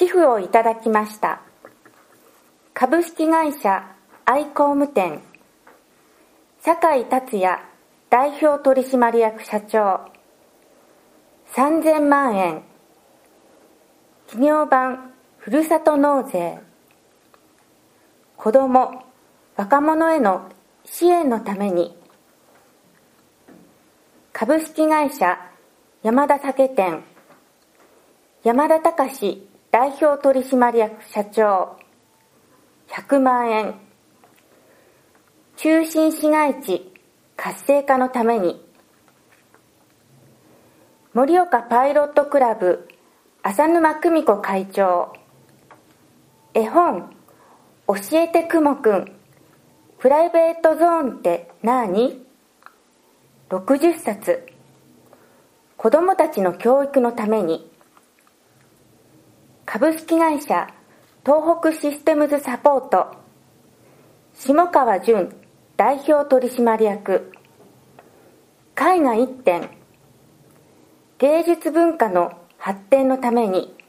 寄付をいただきました株式会社愛工務店酒井達也代表取締役社長3000万円企業版ふるさと納税子ども・若者への支援のために株式会社山田酒店山田隆代表取締役社長100万円中心市街地活性化のために盛岡パイロットクラブ浅沼久美子会長絵本教えてくもくんプライベートゾーンって何？60冊子どもたちの教育のために株式会社東北システムズサポート下川淳代表取締役絵画1点芸術文化の発展のために